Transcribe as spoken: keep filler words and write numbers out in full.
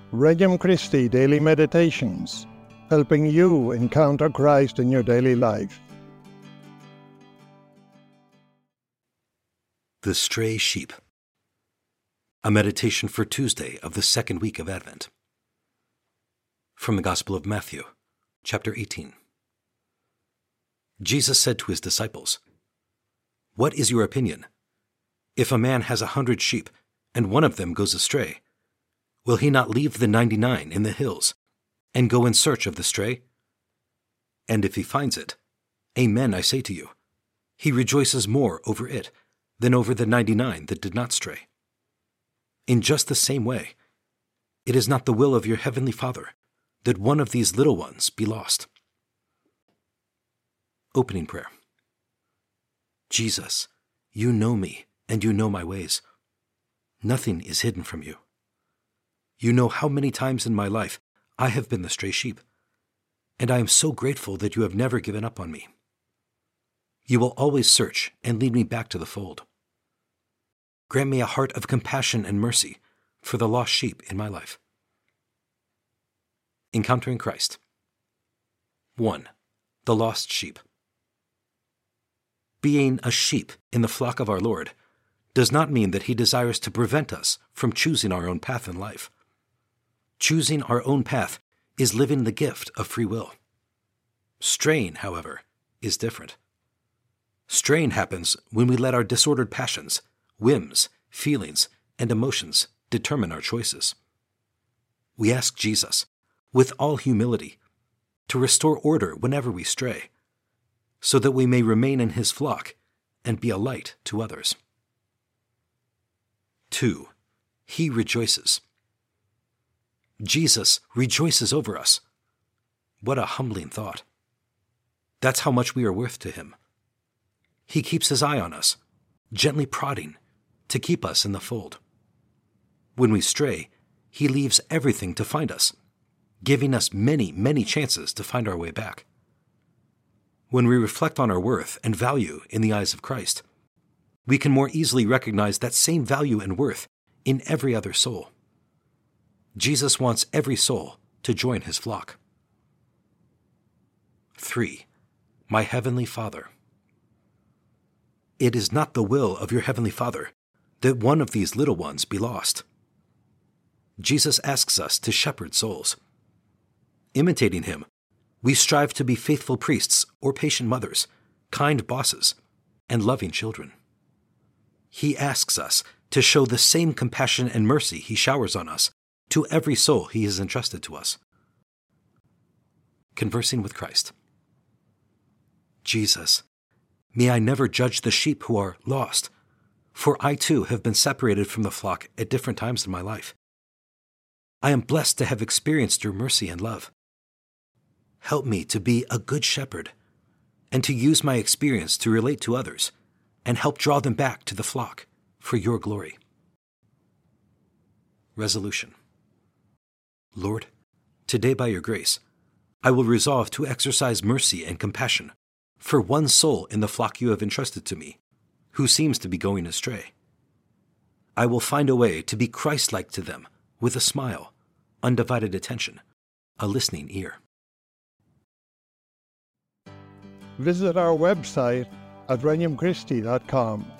Regnum Christi Daily Meditations, helping you encounter Christ in your daily life. The Stray Sheep. A meditation for Tuesday of the second week of Advent. From the Gospel of Matthew, chapter eighteen. Jesus said to his disciples, "What is your opinion? If a man has a hundred sheep, and one of them goes astray, will he not leave the ninety-nine in the hills, and go in search of the stray? And if he finds it, amen, I say to you, he rejoices more over it than over the ninety-nine that did not stray. In just the same way, it is not the will of your heavenly Father that one of these little ones be lost." Opening prayer. Jesus, you know me and you know my ways. Nothing is hidden from you. You know how many times in my life I have been the stray sheep, and I am so grateful that you have never given up on me. You will always search and lead me back to the fold. Grant me a heart of compassion and mercy for the lost sheep in my life. Encountering Christ. one. The lost sheep. Being a sheep in the flock of our Lord does not mean that he desires to prevent us from choosing our own path in life. Choosing our own path is living the gift of free will. Straying, however, is different. Straying happens when we let our disordered passions, whims, feelings, and emotions determine our choices. We ask Jesus, with all humility, to restore order whenever we stray, so that we may remain in his flock and be a light to others. two. He rejoices. Jesus rejoices over us. What a humbling thought. That's how much we are worth to him. He keeps his eye on us, gently prodding to keep us in the fold. When we stray, he leaves everything to find us, giving us many, many chances to find our way back. When we reflect on our worth and value in the eyes of Christ, we can more easily recognize that same value and worth in every other soul. Jesus wants every soul to join his flock. three. My Heavenly Father. It is not the will of your Heavenly Father that one of these little ones be lost. Jesus asks us to shepherd souls. Imitating him, we strive to be faithful priests or patient mothers, kind bosses, and loving children. He asks us to show the same compassion and mercy he showers on us to every soul he has entrusted to us. Conversing with Christ. Jesus, may I never judge the sheep who are lost, for I too have been separated from the flock at different times in my life. I am blessed to have experienced your mercy and love. Help me to be a good shepherd and to use my experience to relate to others and help draw them back to the flock for your glory. Resolution. Lord, today by your grace, I will resolve to exercise mercy and compassion for one soul in the flock you have entrusted to me, who seems to be going astray. I will find a way to be Christ-like to them with a smile, undivided attention, a listening ear. Visit our website at regnum christi dot com